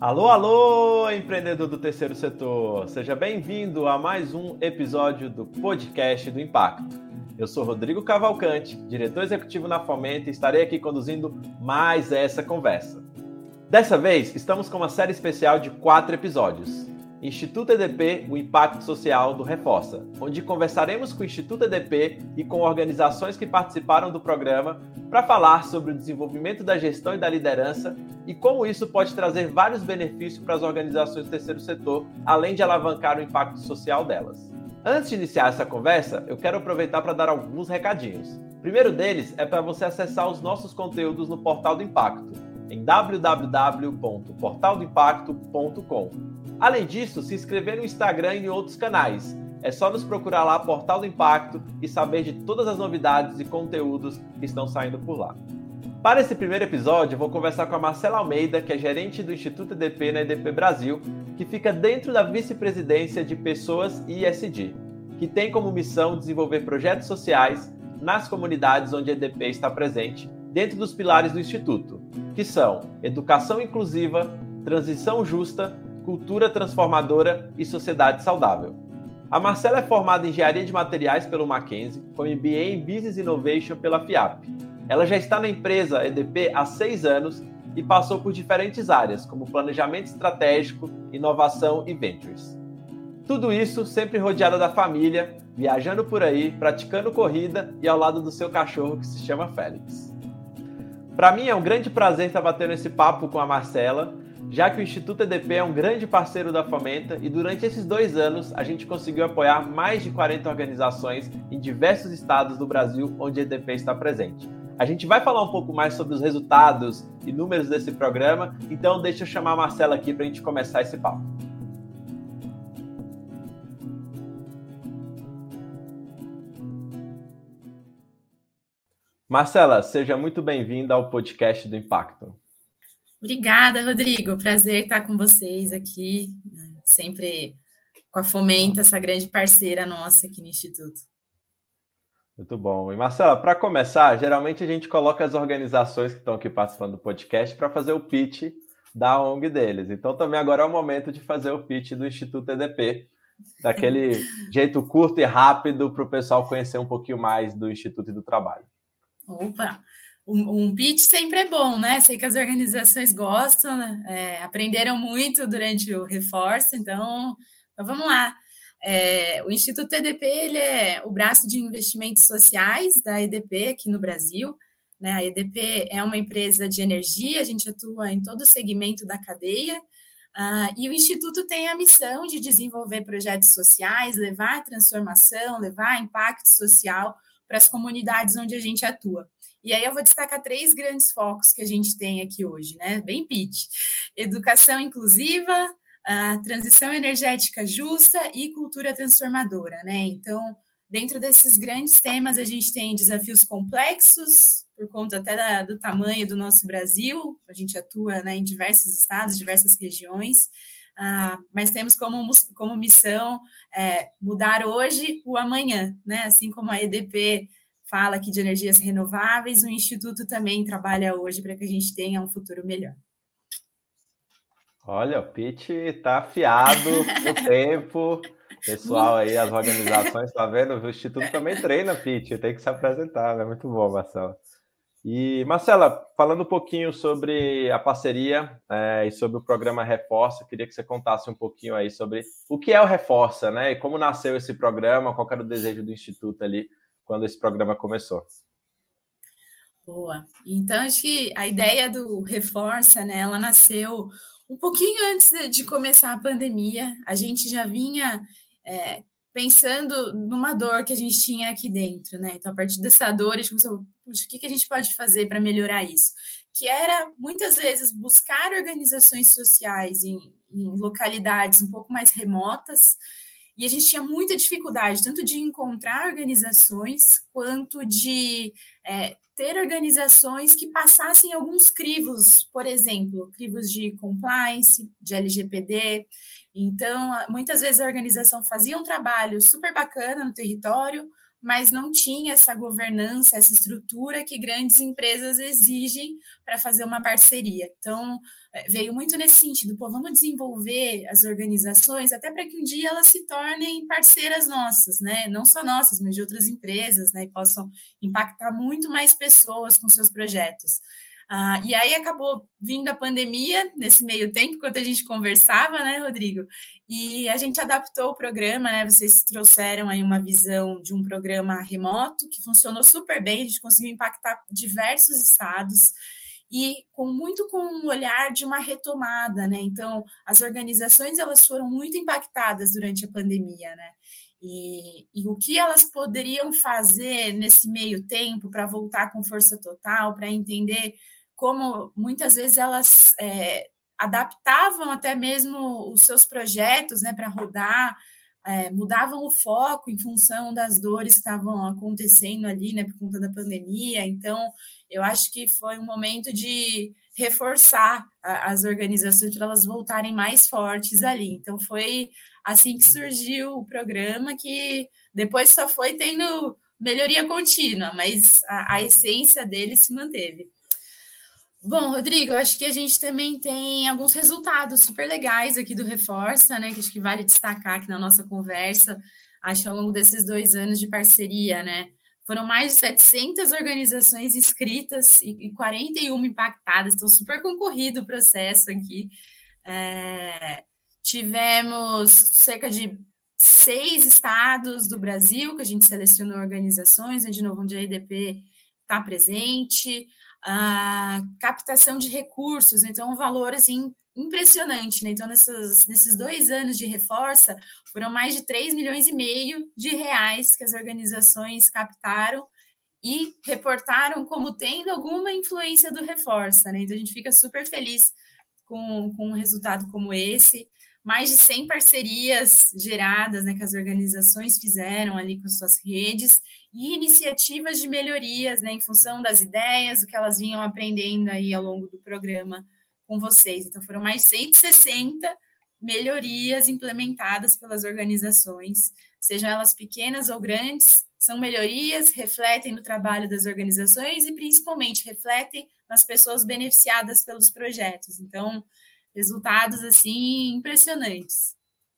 Alô, alô, empreendedor do terceiro setor! Seja bem-vindo a mais um episódio do podcast do Impacto. Eu sou Rodrigo Cavalcante, diretor executivo na Fomenta, e estarei aqui conduzindo mais essa conversa. Dessa vez, estamos com uma série especial de 4 episódios. Instituto EDP, o impacto social do Reforça, onde conversaremos com o Instituto EDP e com organizações que participaram do programa para falar sobre o desenvolvimento da gestão e da liderança e como isso pode trazer vários benefícios para as organizações do terceiro setor, além de alavancar o impacto social delas. Antes de iniciar essa conversa, eu quero aproveitar para dar alguns recadinhos. O primeiro deles é para você acessar os nossos conteúdos no Portal do Impacto, em www.portaldoimpacto.com. Além disso, se inscrever no Instagram e em outros canais. É só nos procurar lá, Portal do Impacto, e saber de todas as novidades e conteúdos que estão saindo por lá. Para esse primeiro episódio, eu vou conversar com a Marcela Almeida, que é gerente do Instituto EDP na EDP Brasil, que fica dentro da vice-presidência de Pessoas e ESG, que tem como missão desenvolver projetos sociais nas comunidades onde a EDP está presente, dentro dos pilares do Instituto, que são educação inclusiva, transição justa, cultura transformadora e sociedade saudável. A Marcela é formada em Engenharia de Materiais pelo Mackenzie, com MBA em Business Innovation pela FIAP. Ela já está na empresa EDP há 6 anos e passou por diferentes áreas, como planejamento estratégico, inovação e ventures. Tudo isso sempre rodeada da família, viajando por aí, praticando corrida e ao lado do seu cachorro que se chama Félix. Para mim é um grande prazer estar batendo esse papo com a Marcela, já que o Instituto EDP é um grande parceiro da Fomenta e durante esses 2 anos a gente conseguiu apoiar mais de 40 organizações em diversos estados do Brasil onde a EDP está presente. A gente vai falar um pouco mais sobre os resultados e números desse programa, então deixa eu chamar a Marcela aqui para a gente começar esse papo. Marcela, seja muito bem-vinda ao podcast do Impacto. Obrigada, Rodrigo. Prazer estar com vocês aqui, sempre com a Fomenta, essa grande parceira nossa aqui no Instituto. Muito bom. E Marcela, para começar, geralmente a gente coloca as organizações que estão aqui participando do podcast para fazer o pitch da ONG deles. Então também agora é o momento de fazer o pitch do Instituto EDP, daquele jeito curto e rápido para o pessoal conhecer um pouquinho mais do Instituto e do trabalho. Opa! Um pitch sempre é bom, né? Sei que as organizações gostam, né? Aprenderam muito durante o Reforço, então vamos lá. O Instituto EDP ele é o braço de investimentos sociais da EDP aqui no Brasil, né? A EDP é uma empresa de energia, a gente atua em todo o segmento da cadeia, e o Instituto tem a missão de desenvolver projetos sociais, levar transformação, levar impacto social para as comunidades onde a gente atua. E aí eu vou destacar 3 grandes focos que a gente tem aqui hoje, né? Bem pitch. Educação inclusiva, transição energética justa e cultura transformadora, né? Então, dentro desses grandes temas, a gente tem desafios complexos, por conta até do tamanho do nosso Brasil. A gente atua, né, em diversos estados, diversas regiões, mas temos como missão mudar hoje o amanhã, né? Assim como a EDP fala aqui de energias renováveis, o Instituto também trabalha hoje para que a gente tenha um futuro melhor. Olha, o pitch está afiado no tempo. Pessoal aí, as organizações, tá vendo? O Instituto também treina pitch, tem que se apresentar, né? Muito bom, Marcela. E, Marcela, falando um pouquinho sobre a parceria e sobre o programa Reforça, queria que você contasse um pouquinho aí sobre o que é o Reforça, né? E como nasceu esse programa, qual era o desejo do Instituto ali quando esse programa começou. Boa. Então, acho que a ideia do Reforça, né, ela nasceu um pouquinho antes de começar a pandemia. A gente já vinha pensando numa dor que a gente tinha aqui dentro, né? Então, a partir dessa dor, a gente começou, puxa, o que a gente pode fazer para melhorar isso? Que era, muitas vezes, buscar organizações sociais em localidades um pouco mais remotas, e a gente tinha muita dificuldade, tanto de encontrar organizações, quanto de ter organizações que passassem alguns crivos, por exemplo, crivos de compliance, de LGPD. Então, muitas vezes a organização fazia um trabalho super bacana no território, mas não tinha essa governança, essa estrutura que grandes empresas exigem para fazer uma parceria. Então, veio muito nesse sentido, vamos desenvolver as organizações até para que um dia elas se tornem parceiras nossas, né? Não só nossas, mas de outras empresas, né? E possam impactar muito mais pessoas com seus projetos. E aí acabou vindo a pandemia nesse meio tempo, enquanto a gente conversava, né, Rodrigo? E a gente adaptou o programa, né? Vocês trouxeram aí uma visão de um programa remoto que funcionou super bem, a gente conseguiu impactar diversos estados e com um olhar de uma retomada, né? Então, as organizações elas foram muito impactadas durante a pandemia, né? E o que elas poderiam fazer nesse meio tempo para voltar com força total, para entender como muitas vezes elas adaptavam até mesmo os seus projetos, né, para rodar, mudavam o foco em função das dores que estavam acontecendo ali, né, por conta da pandemia. Então, eu acho que foi um momento de reforçar as organizações para elas voltarem mais fortes ali. Então, foi assim que surgiu o programa, que depois só foi tendo melhoria contínua, mas a essência dele se manteve. Bom, Rodrigo, acho que a gente também tem alguns resultados super legais aqui do Reforça, né? Que acho que vale destacar aqui na nossa conversa. Acho que ao longo desses 2 anos de parceria, né? Foram mais de 700 organizações inscritas e 41 impactadas. Então, super concorrido o processo aqui. Tivemos cerca de 6 estados do Brasil que a gente selecionou organizações, de novo, onde a IDP está presente. A captação de recursos, então um valor assim impressionante, né? Então nesses 2 anos de Reforça foram mais de 3,5 milhões de reais que as organizações captaram e reportaram como tendo alguma influência do Reforça, né? Então a gente fica super feliz com um resultado como esse. Mais de 100 parcerias geradas, né, que as organizações fizeram ali com suas redes e iniciativas de melhorias, né, em função das ideias, o que elas vinham aprendendo aí ao longo do programa com vocês. Então, foram mais 160 melhorias implementadas pelas organizações, sejam elas pequenas ou grandes, são melhorias, refletem no trabalho das organizações e, principalmente, refletem nas pessoas beneficiadas pelos projetos. Então, resultados, assim, impressionantes.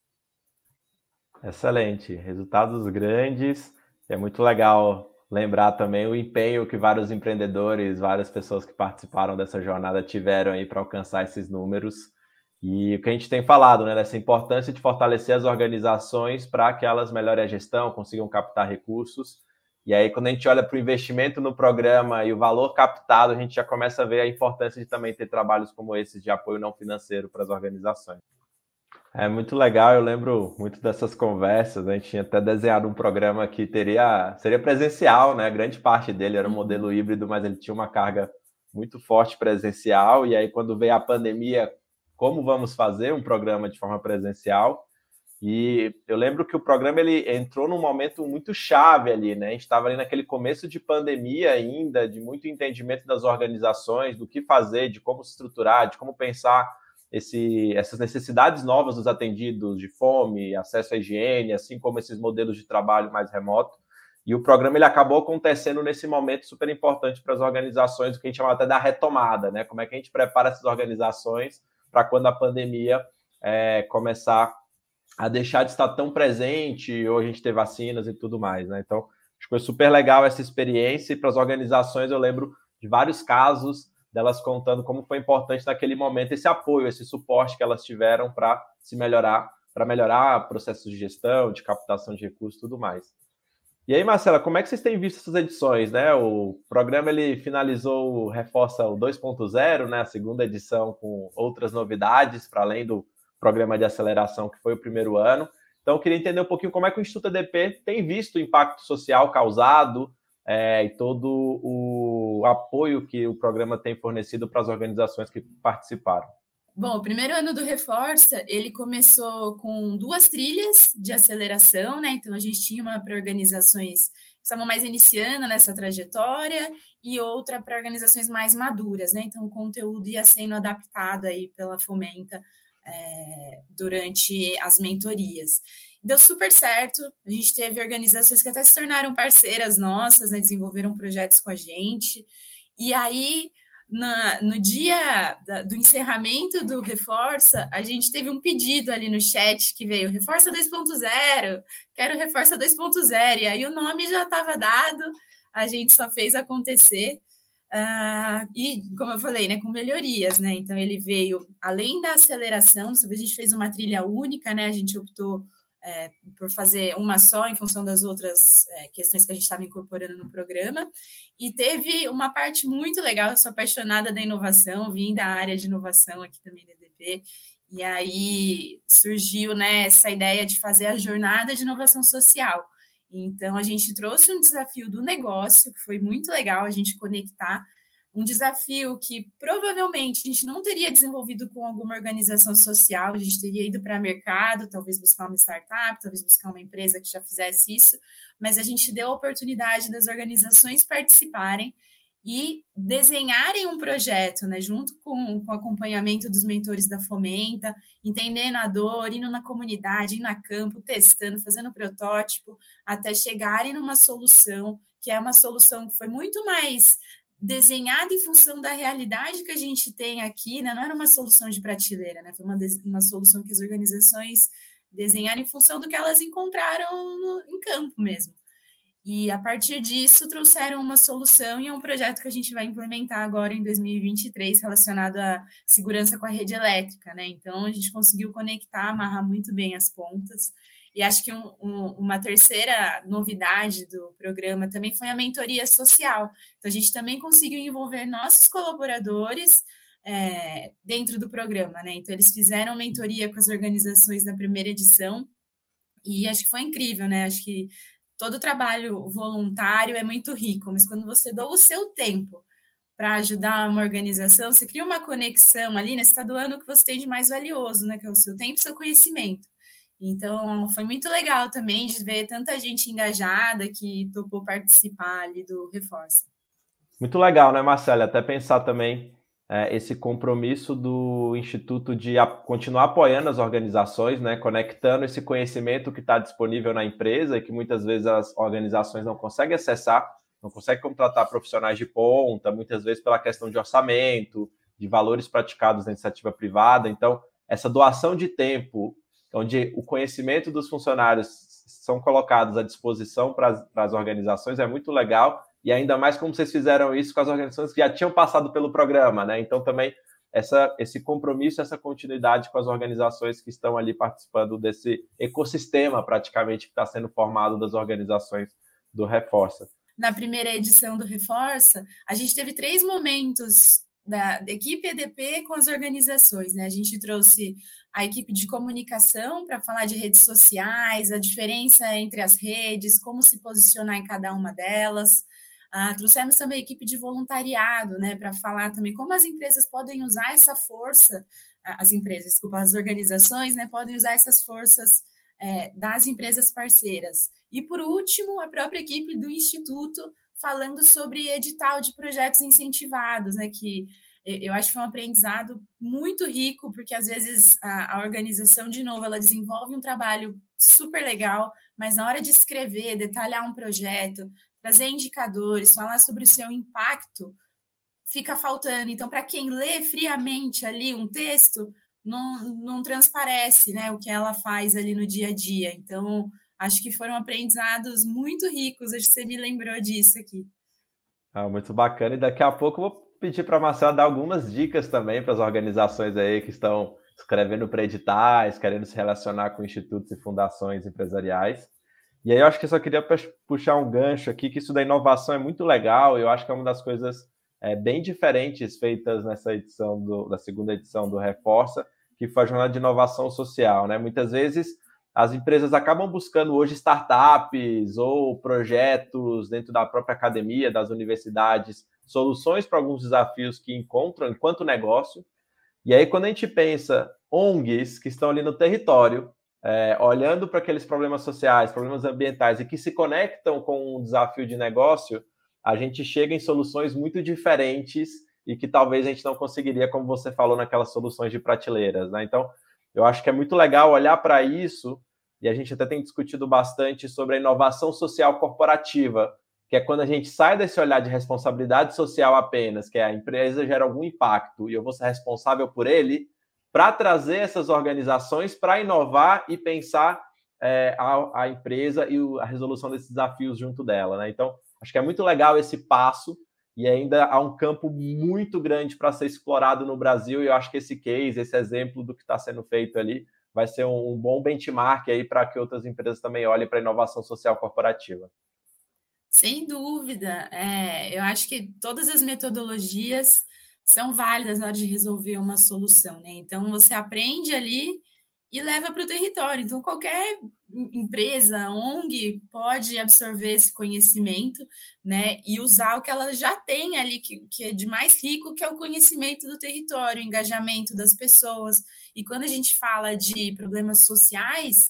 Excelente. Resultados grandes. É muito legal lembrar também o empenho que vários empreendedores, várias pessoas que participaram dessa jornada tiveram aí para alcançar esses números. E o que a gente tem falado, né, dessa importância de fortalecer as organizações para que elas melhorem a gestão, consigam captar recursos. E aí, quando a gente olha para o investimento no programa e o valor captado, a gente já começa a ver a importância de também ter trabalhos como esses de apoio não financeiro para as organizações. É muito legal, eu lembro muito dessas conversas, né? A gente tinha até desenhado um programa que seria presencial, né? Grande parte dele era um modelo híbrido, mas ele tinha uma carga muito forte presencial, e aí quando veio a pandemia, como vamos fazer um programa de forma presencial? E eu lembro que o programa ele entrou num momento muito chave ali, né? A gente estava ali naquele começo de pandemia ainda, de muito entendimento das organizações, do que fazer, de como se estruturar, de como pensar essas necessidades novas dos atendidos de fome, acesso à higiene, assim como esses modelos de trabalho mais remoto. E o programa ele acabou acontecendo nesse momento super importante para as organizações, o que a gente chama até da retomada, né? Como é que a gente prepara essas organizações para quando a pandemia começar a deixar de estar tão presente, ou a gente ter vacinas e tudo mais, né? Então, acho que foi super legal essa experiência, e para as organizações eu lembro de vários casos delas contando como foi importante naquele momento esse apoio, esse suporte que elas tiveram para melhorar processos de gestão, de captação de recursos e tudo mais. E aí, Marcela, como é que vocês têm visto essas edições, né? O programa ele finalizou, reforça o 2.0, né? A segunda edição com outras novidades, para além do programa de aceleração que foi o primeiro ano. Então, eu queria entender um pouquinho como é que o Instituto EDP tem visto o impacto social causado e todo o apoio que o programa tem fornecido para as organizações que participaram. Bom, o primeiro ano do Reforça, ele começou com 2 trilhas de aceleração, né? Então, a gente tinha uma para organizações que estavam mais iniciando nessa trajetória e outra para organizações mais maduras, né? Então, o conteúdo ia sendo adaptado aí pela Fomenta durante as mentorias. deu super certo. A gente teve organizações que até se tornaram parceiras nossas, né, desenvolveram projetos com a gente. E aí, no dia do encerramento do Reforça, a gente teve um pedido ali no chat que veio, Reforça 2.0, quero Reforça 2.0. E aí o nome já estava dado, a gente só fez acontecer. E, como eu falei, né, com melhorias, né? Então, ele veio, além da aceleração, a gente fez uma trilha única, né? A gente optou por fazer uma só em função das outras questões que a gente estava incorporando no programa. E teve uma parte muito legal, eu sou apaixonada da inovação, vim da área de inovação aqui também da EDP, e aí surgiu, né, essa ideia de fazer a jornada de inovação social. Então, a gente trouxe um desafio do negócio, que foi muito legal a gente conectar, um desafio que provavelmente a gente não teria desenvolvido com alguma organização social, a gente teria ido para o mercado, talvez buscar uma startup, talvez buscar uma empresa que já fizesse isso, mas a gente deu a oportunidade das organizações participarem e desenharem um projeto, né, junto com o acompanhamento dos mentores da Fomenta, entendendo a dor, indo na comunidade, indo a campo, testando, fazendo protótipo, até chegarem numa solução, que é uma solução que foi muito mais desenhada em função da realidade que a gente tem aqui, né? Não era uma solução de prateleira, né? Foi uma solução que as organizações desenharam em função do que elas encontraram em campo mesmo. E, a partir disso, trouxeram uma solução e é um projeto que a gente vai implementar agora em 2023, relacionado à segurança com a rede elétrica, né? Então, a gente conseguiu conectar, amarrar muito bem as pontas. E acho que uma terceira novidade do programa também foi a mentoria social. Então, a gente também conseguiu envolver nossos colaboradores dentro do programa, né? Então, eles fizeram mentoria com as organizações na primeira edição e acho que foi incrível, né? Acho que todo trabalho voluntário é muito rico, mas quando você doa o seu tempo para ajudar uma organização, você cria uma conexão ali, né? Você está doando o que você tem de mais valioso, né? Que é o seu tempo e o seu conhecimento. Então, foi muito legal também de ver tanta gente engajada que topou participar ali do Reforça. Muito legal, né, Marcela? Até pensar também esse compromisso do Instituto de continuar apoiando as organizações, né, conectando esse conhecimento que está disponível na empresa e que muitas vezes as organizações não conseguem acessar, não conseguem contratar profissionais de ponta, muitas vezes pela questão de orçamento, de valores praticados na iniciativa privada. Então, essa doação de tempo, onde o conhecimento dos funcionários são colocados à disposição para as organizações, é muito legal, e ainda mais como vocês fizeram isso com as organizações que já tinham passado pelo programa, né? Então, também, esse compromisso, essa continuidade com as organizações que estão ali participando desse ecossistema, praticamente, que está sendo formado das organizações do Reforça. Na primeira edição do Reforça, a gente teve 3 momentos da equipe EDP com as organizações, né? A gente trouxe a equipe de comunicação para falar de redes sociais, a diferença entre as redes, como se posicionar em cada uma delas. Trouxemos também a equipe de voluntariado, né, para falar também como as empresas podem usar essa força, as organizações, né, podem usar essas forças das empresas parceiras. E, por último, a própria equipe do Instituto falando sobre edital de projetos incentivados, né, que eu acho que foi um aprendizado muito rico, porque às vezes a organização, de novo, ela desenvolve um trabalho super legal, mas na hora de escrever, detalhar um projeto, trazer indicadores, falar sobre o seu impacto, fica faltando. Então, para quem lê friamente ali um texto, não transparece, né, o que ela faz ali no dia a dia. Então, acho que foram aprendizados muito ricos, acho que você me lembrou disso aqui. Muito bacana, e daqui a pouco eu vou pedir para a Marcela dar algumas dicas também para as organizações aí que estão escrevendo para editais, querendo se relacionar com institutos e fundações empresariais. E aí eu acho que eu só queria puxar um gancho aqui, que isso da inovação é muito legal, eu acho que é uma das coisas bem diferentes feitas nessa edição da segunda edição do Reforça, que foi a jornada de inovação social, né? Muitas vezes as empresas acabam buscando hoje startups ou projetos dentro da própria academia, das universidades, soluções para alguns desafios que encontram enquanto negócio. E aí, quando a gente pensa ONGs que estão ali no território, olhando para aqueles problemas sociais, problemas ambientais e que se conectam com um desafio de negócio, a gente chega em soluções muito diferentes e que talvez a gente não conseguiria, como você falou, naquelas soluções de prateleiras, né? Então, eu acho que é muito legal olhar para isso e a gente até tem discutido bastante sobre a inovação social corporativa, que é quando a gente sai desse olhar de responsabilidade social apenas, que a empresa gera algum impacto e eu vou ser responsável por ele, para trazer essas organizações para inovar e pensar a empresa e a resolução desses desafios junto dela, né? Então, acho que é muito legal esse passo e ainda há um campo muito grande para ser explorado no Brasil e eu acho que esse case, esse exemplo do que está sendo feito ali, vai ser um bom benchmark aí para que outras empresas também olhem para a inovação social corporativa. Sem dúvida. Eu acho que todas as metodologias são válidas na hora de resolver uma solução, né? Então, você aprende ali e leva para o território. Então, qualquer empresa, ONG, pode absorver esse conhecimento, né? E usar o que ela já tem ali, que é de mais rico, que é o conhecimento do território, o engajamento das pessoas. E quando a gente fala de problemas sociais,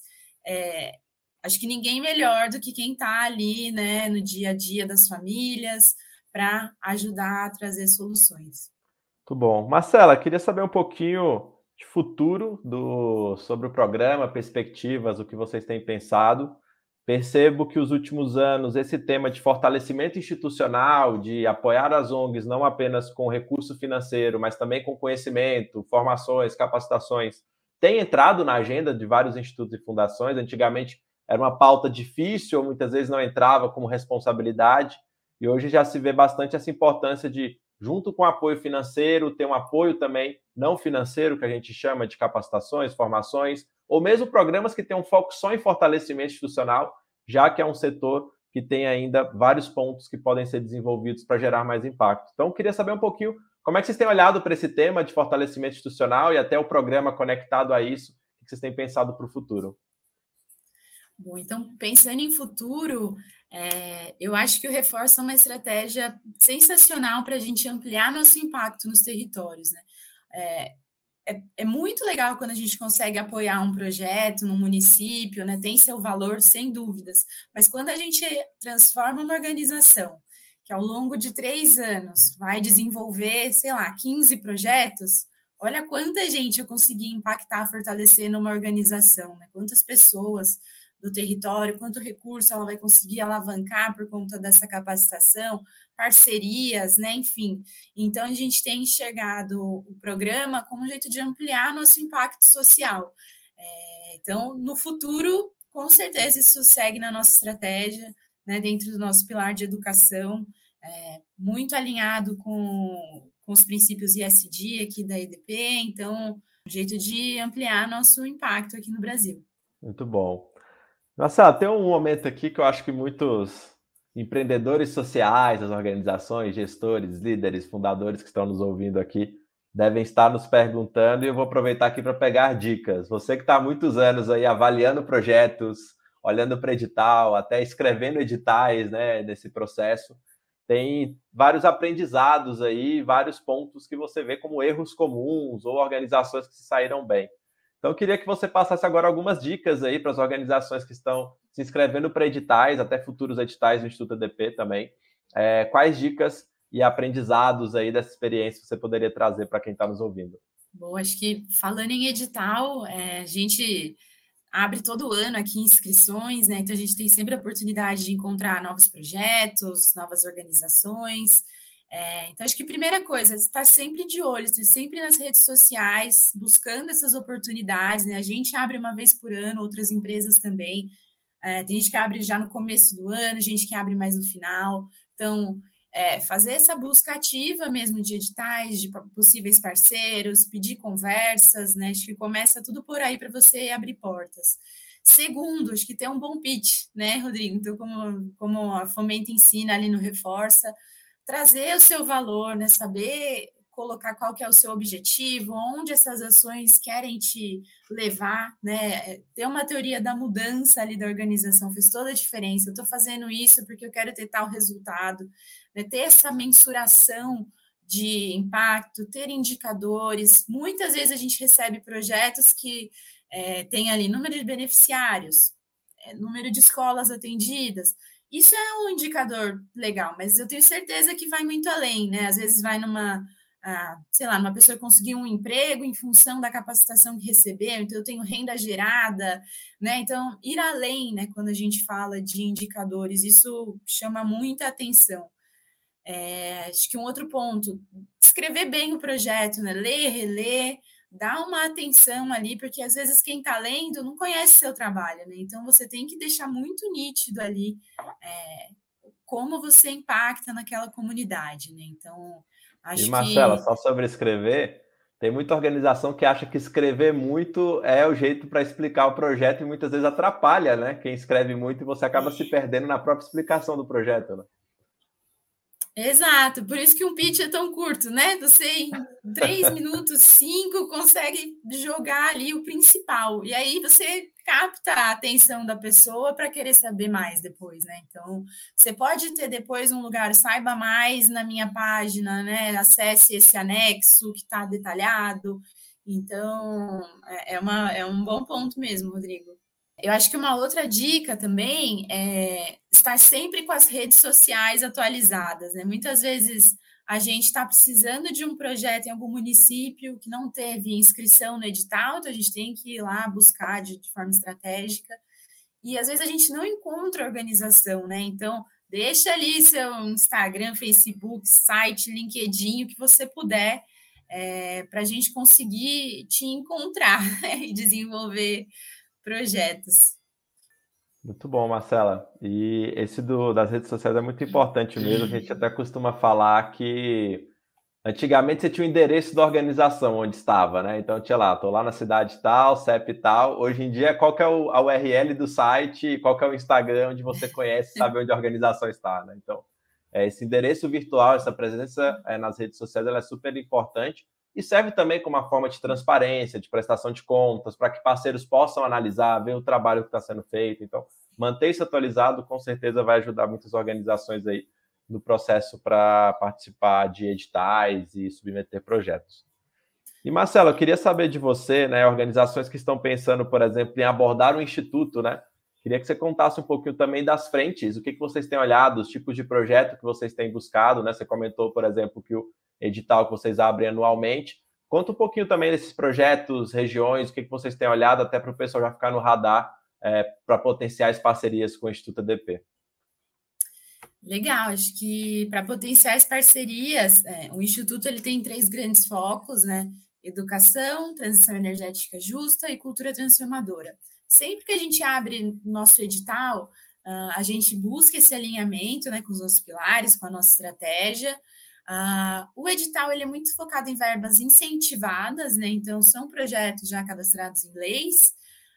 acho que ninguém melhor do que quem está ali, né, no dia a dia das famílias, para ajudar a trazer soluções. Muito bom. Marcela, queria saber um pouquinho de futuro sobre o programa, perspectivas, o que vocês têm pensado. Percebo que os últimos anos, esse tema de fortalecimento institucional, de apoiar as ONGs não apenas com recurso financeiro, mas também com conhecimento, formações, capacitações, tem entrado na agenda de vários institutos e fundações. Antigamente era uma pauta difícil, ou muitas vezes não entrava como responsabilidade, e hoje já se vê bastante essa importância de, junto com o apoio financeiro, ter um apoio também não financeiro, que a gente chama de capacitações, formações, ou mesmo programas que têm um foco só em fortalecimento institucional, já que é um setor que tem ainda vários pontos que podem ser desenvolvidos para gerar mais impacto. Então, eu queria saber um pouquinho como é que vocês têm olhado para esse tema de fortalecimento institucional e até o programa conectado a isso, o que vocês têm pensado para o futuro. Bom, então, pensando em futuro, eu acho que o reforço é uma estratégia sensacional para a gente ampliar nosso impacto nos territórios, né? É muito legal quando a gente consegue apoiar um projeto no município, né? Tem seu valor, sem dúvidas. Mas quando a gente transforma uma organização que ao longo de 3 anos vai desenvolver, sei lá, 15 projetos, olha quanta gente eu consegui impactar, fortalecer numa organização, né? Quantas pessoas do território, quanto recurso ela vai conseguir alavancar por conta dessa capacitação, parcerias, né? Enfim. Então, a gente tem enxergado o programa como um jeito de ampliar nosso impacto social. Então, no futuro, com certeza, isso segue na nossa estratégia, né, dentro do nosso pilar de educação, muito alinhado com os princípios ESG aqui da EDP, então, um jeito de ampliar nosso impacto aqui no Brasil. Muito bom. Nossa, tem um momento aqui que eu acho que muitos empreendedores sociais, as organizações, gestores, líderes, fundadores que estão nos ouvindo aqui devem estar nos perguntando e eu vou aproveitar aqui para pegar dicas. Você que está há muitos anos aí avaliando projetos, olhando para edital, até escrevendo editais, né, nesse processo, tem vários aprendizados aí, vários pontos que você vê como erros comuns ou organizações que se saíram bem. Então, eu queria que você passasse agora algumas dicas aí para as organizações que estão se inscrevendo para editais, até futuros editais do Instituto EDP também. Quais dicas e aprendizados aí dessa experiência você poderia trazer para quem está nos ouvindo? Bom, acho que falando em edital, a gente abre todo ano aqui inscrições, né? Então a gente tem sempre a oportunidade de encontrar novos projetos, novas organizações. Então acho que a primeira coisa, estar sempre de olho, estar sempre nas redes sociais, buscando essas oportunidades, né? A gente abre uma vez por ano, outras empresas também. Tem gente que abre já no começo do ano, gente que abre mais no final. Então, fazer essa busca ativa mesmo de editais, de possíveis parceiros, pedir conversas, né? Acho que começa tudo por aí para você abrir portas. Segundo, acho que ter um bom pitch, né, Rodrigo? Então, como a Fomenta ensina ali no Reforça, trazer o seu valor, né? Saber colocar qual que é o seu objetivo, onde essas ações querem te levar, né? Ter uma teoria da mudança ali da organização fez toda a diferença. Eu estou fazendo isso porque eu quero ter tal resultado, né? Ter essa mensuração de impacto, ter indicadores. Muitas vezes a gente recebe projetos que tem ali número de beneficiários, número de escolas atendidas. Isso é um indicador legal, mas eu tenho certeza que vai muito além, né? Às vezes vai numa sei lá, uma pessoa conseguir um emprego em função da capacitação que recebeu, então eu tenho renda gerada, né? Então, ir além, né, quando a gente fala de indicadores, isso chama muita atenção. Acho que um outro ponto, escrever bem o projeto, né? Ler, reler, dar uma atenção ali, porque às vezes quem está lendo não conhece seu trabalho, né? Então você tem que deixar muito nítido ali como você impacta naquela comunidade, né? Então, E acho Marcela, que só sobre escrever, tem muita organização que acha que escrever muito é o jeito para explicar o projeto e muitas vezes atrapalha, né? Quem escreve muito e você acaba se perdendo na própria explicação do projeto, né? exato, por isso que um pitch é tão curto, né? Você em 3 minutos, 5, consegue jogar ali o principal. E aí você capta a atenção da pessoa para querer saber mais depois, né? Então, você pode ter depois um lugar, saiba mais na minha página, né? Acesse esse anexo que está detalhado. Então, é um bom ponto mesmo, Rodrigo. Eu acho que uma outra dica também é estar sempre com as redes sociais atualizadas, né? Muitas vezes a gente está precisando de um projeto em algum município que não teve inscrição no edital, então a gente tem que ir lá buscar de forma estratégica. E às vezes a gente não encontra organização, né? Então, deixa ali seu Instagram, Facebook, site, LinkedIn, o que você puder, para a gente conseguir te encontrar e desenvolver projetos. Muito bom, Marcela. E esse das redes sociais é muito importante mesmo. A gente até costuma falar que antigamente você tinha o endereço da organização onde estava, né? Então tinha lá, estou lá na cidade tal, CEP tal. Hoje em dia, qual que é a URL do site, qual que é o Instagram onde você conhece, sabe onde a organização está, né? Então, esse endereço virtual, essa presença nas redes sociais, ela é super importante e serve também como uma forma de transparência, de prestação de contas, para que parceiros possam analisar, ver o trabalho que está sendo feito. Então, manter isso atualizado, com certeza, vai ajudar muitas organizações aí no processo para participar de editais e submeter projetos. E, Marcelo, eu queria saber de você, né, organizações que estão pensando, por exemplo, em abordar um instituto, né? Queria que você contasse um pouquinho também das frentes, o que vocês têm olhado, os tipos de projeto que vocês têm buscado, né? Você comentou, por exemplo, que o edital que vocês abrem anualmente. Conta um pouquinho também desses projetos, regiões, o que vocês têm olhado, até para o pessoal já ficar no radar para potenciais parcerias com o Instituto ADP. Legal, acho que para potenciais parcerias, o Instituto ele tem 3 grandes focos, né? Educação, transição energética justa e cultura transformadora. Sempre que a gente abre nosso edital, a gente busca esse alinhamento, né, com os nossos pilares, com a nossa estratégia. O edital ele é muito focado em verbas incentivadas, né? Então, são projetos já cadastrados em leis,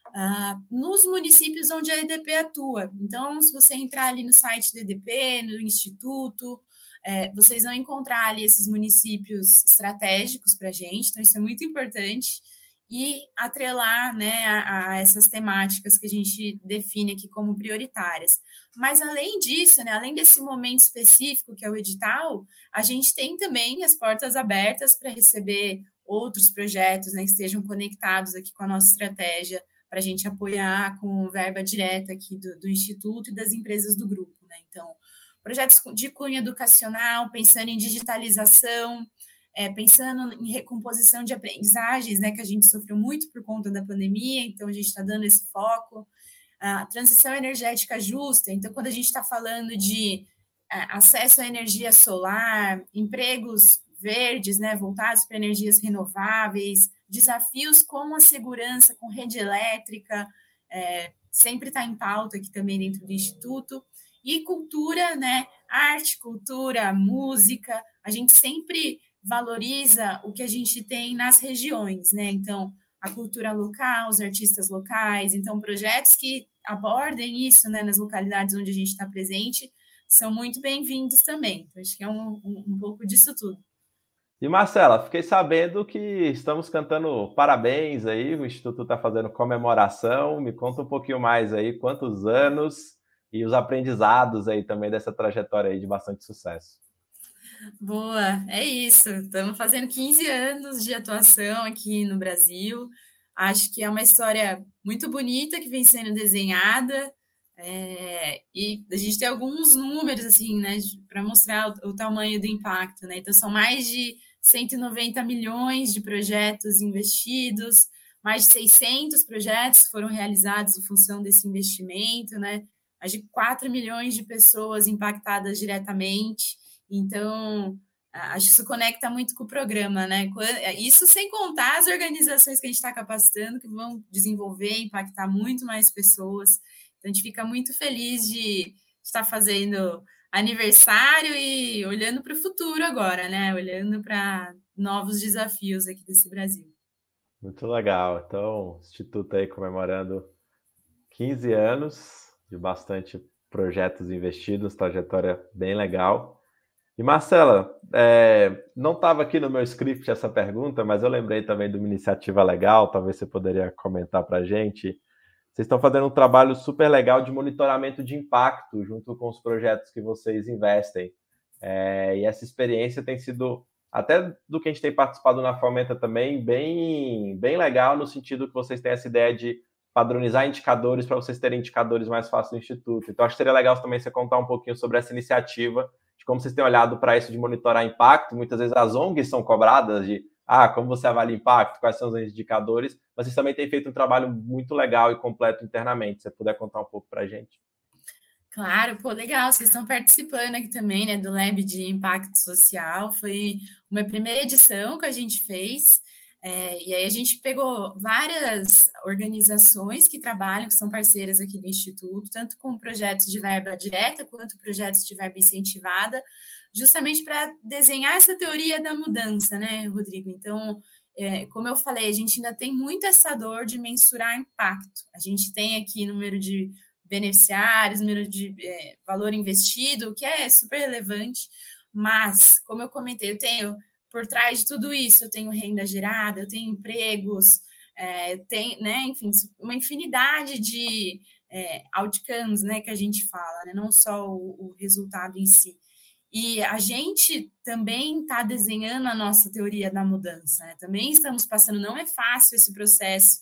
nos municípios onde a EDP atua. Então, se você entrar ali no site da EDP, no Instituto, vocês vão encontrar ali esses municípios estratégicos para a gente, então isso é muito importante, e atrelar, né, a essas temáticas que a gente define aqui como prioritárias. Mas, além disso, né, além desse momento específico que é o edital, a gente tem também as portas abertas para receber outros projetos, né, que estejam conectados aqui com a nossa estratégia, para a gente apoiar com verba direta aqui do Instituto e das empresas do grupo, né? Então, projetos de cunho educacional, pensando em digitalização, pensando em recomposição de aprendizagens, né, que a gente sofreu muito por conta da pandemia, então a gente está dando esse foco. A transição energética justa, então quando a gente está falando de acesso à energia solar, empregos verdes, né, voltados para energias renováveis, desafios como a segurança com rede elétrica, sempre está em pauta aqui também dentro do Instituto, e cultura, né, arte, cultura, música, a gente sempre valoriza o que a gente tem nas regiões, né, então a cultura local, os artistas locais, então projetos que abordem isso, né, nas localidades onde a gente está presente, são muito bem-vindos também, então acho que é um pouco disso tudo. E Marcela, fiquei sabendo que estamos cantando parabéns aí, o Instituto está fazendo comemoração. Me conta um pouquinho mais aí, quantos anos e os aprendizados aí também dessa trajetória aí de bastante sucesso. Boa, é isso. Estamos fazendo 15 anos de atuação aqui no Brasil. Acho que é uma história muito bonita que vem sendo desenhada. E a gente tem alguns números, assim, né, para mostrar o tamanho do impacto, né? Então, são mais de 190 milhões de projetos investidos, mais de 600 projetos foram realizados em função desse investimento, né? Mais de 4 milhões de pessoas impactadas diretamente. Então, acho que isso conecta muito com o programa, né? Isso sem contar as organizações que a gente está capacitando, que vão desenvolver, impactar muito mais pessoas. Então, a gente fica muito feliz de estar fazendo aniversário e olhando para o futuro agora, né? Olhando para novos desafios aqui desse Brasil. Muito legal. Então, o Instituto aí comemorando 15 anos de bastante projetos investidos, trajetória bem legal. E Marcela, não estava aqui no meu script essa pergunta, mas eu lembrei também de uma iniciativa legal, talvez você poderia comentar para a gente. Vocês estão fazendo um trabalho super legal de monitoramento de impacto junto com os projetos que vocês investem. E essa experiência tem sido, até do que a gente tem participado na Fomenta também, bem, bem legal, no sentido que vocês têm essa ideia de padronizar indicadores para vocês terem indicadores mais fáceis no Instituto. Então, acho que seria legal também você contar um pouquinho sobre essa iniciativa, de como vocês têm olhado para isso de monitorar impacto. Muitas vezes as ONGs são cobradas de como você avalia impacto, quais são os indicadores, mas vocês também têm feito um trabalho muito legal e completo internamente. Se você puder contar um pouco para a gente. Claro, pô, legal, vocês estão participando aqui também, né, do Lab de Impacto Social. Foi uma primeira edição que a gente fez, e aí a gente pegou várias organizações que trabalham, que são parceiras aqui do Instituto, tanto com projetos de verba direta, quanto projetos de verba incentivada, justamente para desenhar essa teoria da mudança, né, Rodrigo? Então, como eu falei, a gente ainda tem muito essa dor de mensurar impacto. A gente tem aqui número de beneficiários, número de valor investido, que é super relevante, mas, como eu comentei, eu tenho, por trás de tudo isso, eu tenho renda gerada, eu tenho empregos, tem, né, enfim, uma infinidade de outcomes, né, que a gente fala, né, não só o resultado em si. E a gente também está desenhando a nossa teoria da mudança, né? Também estamos passando, não é fácil esse processo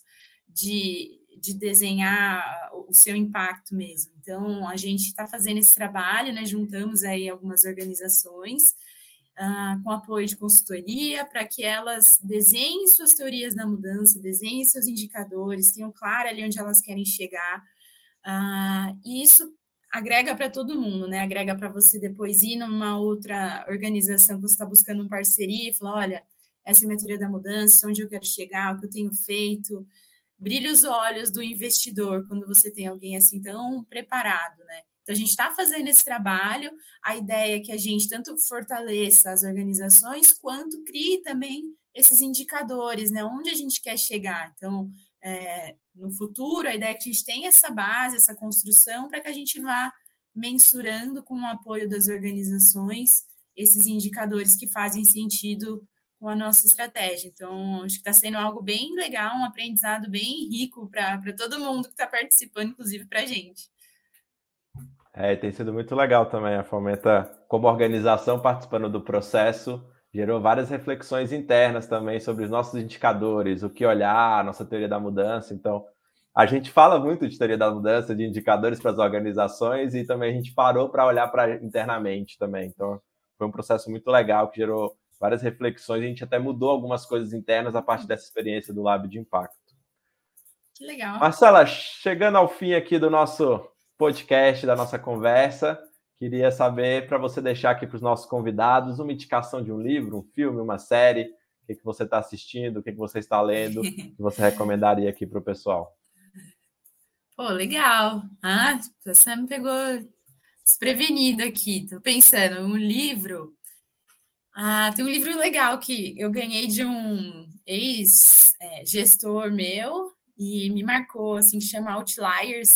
de desenhar o seu impacto mesmo. Então, a gente está fazendo esse trabalho, né? Juntamos aí algumas organizações com apoio de consultoria para que elas desenhem suas teorias da mudança, desenhem seus indicadores, tenham claro ali onde elas querem chegar. E isso agrega para todo mundo, né? Agrega para você depois ir numa outra organização que você está buscando uma parceria e falar, olha, essa é a minha teoria da mudança, onde eu quero chegar, o que eu tenho feito. Brilha os olhos do investidor quando você tem alguém assim tão preparado, né? Então, a gente está fazendo esse trabalho, a ideia é que a gente tanto fortaleça as organizações, quanto crie também esses indicadores, né? Onde a gente quer chegar. Então, no futuro, a ideia é que a gente tenha essa base, essa construção, para que a gente vá mensurando com o apoio das organizações esses indicadores que fazem sentido com a nossa estratégia. Então, acho que está sendo algo bem legal, um aprendizado bem rico para todo mundo que está participando, inclusive para a gente. Tem sido muito legal também a Fomenta, como organização, participando do processo, gerou várias reflexões internas também sobre os nossos indicadores, o que olhar, a nossa teoria da mudança. Então, a gente fala muito de teoria da mudança, de indicadores para as organizações, e também a gente parou para olhar internamente também. Então, foi um processo muito legal que gerou várias reflexões. A gente até mudou algumas coisas internas a partir dessa experiência do Lab de Impacto. Que legal. Marcela, chegando ao fim aqui do nosso podcast, da nossa conversa, queria saber, para você deixar aqui para os nossos convidados, uma indicação de um livro, um filme, uma série, o que você está assistindo, o que você está lendo, que você recomendaria aqui para o pessoal. Pô, legal. Você me pegou desprevenido aqui. Estou pensando, um livro. Tem um livro legal que eu ganhei de um ex-gestor meu e me marcou, assim, que chama Outliers.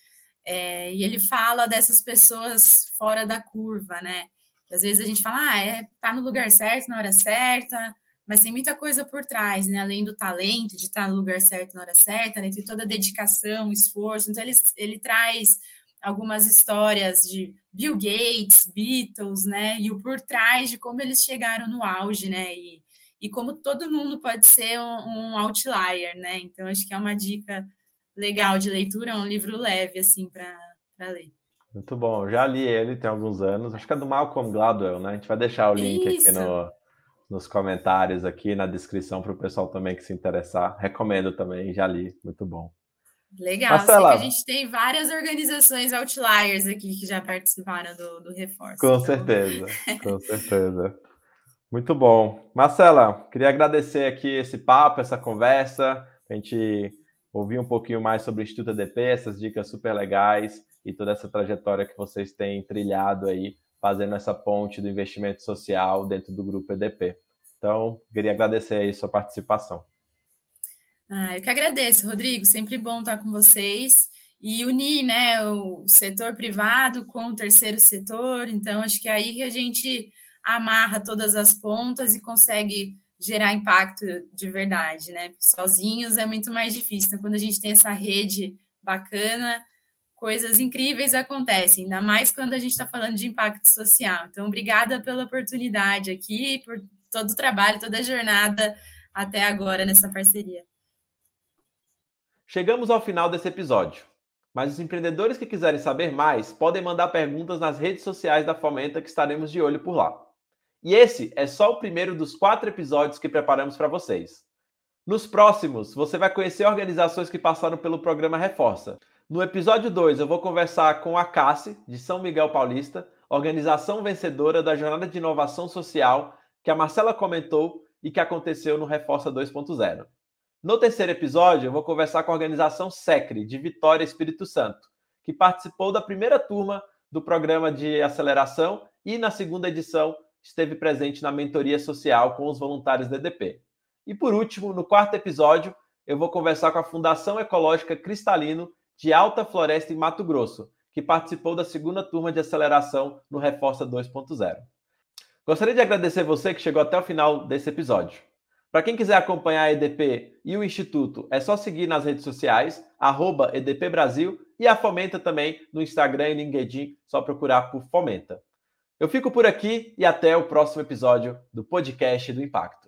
E ele fala dessas pessoas fora da curva, né? Às vezes a gente fala, tá no lugar certo, na hora certa, mas tem muita coisa por trás, né? Além do talento de estar no lugar certo na hora certa, né? Tem toda a dedicação, esforço. Então, ele traz algumas histórias de Bill Gates, Beatles, né? E o por trás de como eles chegaram no auge, né? E como todo mundo pode ser um outlier, né? Então, acho que é uma dica legal de leitura, é um livro leve, assim, para para ler. Muito bom, já li ele tem alguns anos, acho que é do Malcolm Gladwell, né? A gente vai deixar o link aqui nos comentários, aqui na descrição, para o pessoal também que se interessar. Recomendo também, já li, muito bom. Legal, Marcela, sei que a gente tem várias organizações outliers aqui que já participaram do reforço. Com certeza, com certeza. Muito bom. Marcela, queria agradecer aqui esse papo, essa conversa, a gente ouvir um pouquinho mais sobre o Instituto EDP, essas dicas super legais e toda essa trajetória que vocês têm trilhado aí, fazendo essa ponte do investimento social dentro do Grupo EDP. Então, queria agradecer aí sua participação. Eu que agradeço, Rodrigo. Sempre bom estar com vocês e unir, né, o setor privado com o terceiro setor. Então, acho que é aí que a gente amarra todas as pontas e consegue gerar impacto de verdade, né? Sozinhos é muito mais difícil. Então, quando a gente tem essa rede bacana, coisas incríveis acontecem, ainda mais quando a gente está falando de impacto social. Então, obrigada pela oportunidade aqui, por todo o trabalho, toda a jornada até agora nessa parceria. Chegamos ao final desse episódio, mas os empreendedores que quiserem saber mais podem mandar perguntas nas redes sociais da Fomenta, que estaremos de olho por lá. E esse é só o primeiro dos 4 episódios que preparamos para vocês. Nos próximos, você vai conhecer organizações que passaram pelo programa Reforça. No episódio 2, eu vou conversar com a CASSE, de São Miguel Paulista, organização vencedora da Jornada de Inovação Social, que a Marcela comentou e que aconteceu no Reforça 2.0. No terceiro episódio, eu vou conversar com a organização SECRE, de Vitória, Espírito Santo, que participou da primeira turma do programa de aceleração e, na segunda edição, esteve presente na mentoria social com os voluntários da EDP. E, por último, no quarto episódio, eu vou conversar com a Fundação Ecológica Cristalino, de Alta Floresta, em Mato Grosso, que participou da segunda turma de aceleração no Reforça 2.0. Gostaria de agradecer você que chegou até o final desse episódio. Para quem quiser acompanhar a EDP e o Instituto, é só seguir nas redes sociais, @EDP Brasil, e a Fomenta também no Instagram e LinkedIn, só procurar por Fomenta. Eu fico por aqui e até o próximo episódio do Podcast do Impacto.